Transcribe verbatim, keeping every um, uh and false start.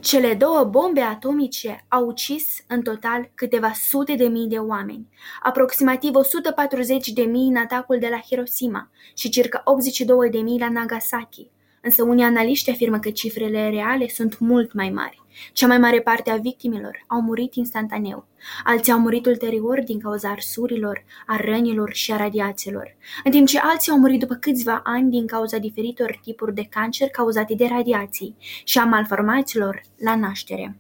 Cele două bombe atomice au ucis în total câteva sute de mii de oameni, aproximativ o sută patruzeci de mii în atacul de la Hiroshima și circa optzeci și două de mii la Nagasaki, însă unii analiști afirmă că cifrele reale sunt mult mai mari. Cea mai mare parte a victimelor au murit instantaneu, alții au murit ulterior din cauza arsurilor, a rănilor și a radiațiilor, în timp ce alții au murit după câțiva ani din cauza diferitor tipuri de cancer cauzate de radiații și a malformațiilor la naștere.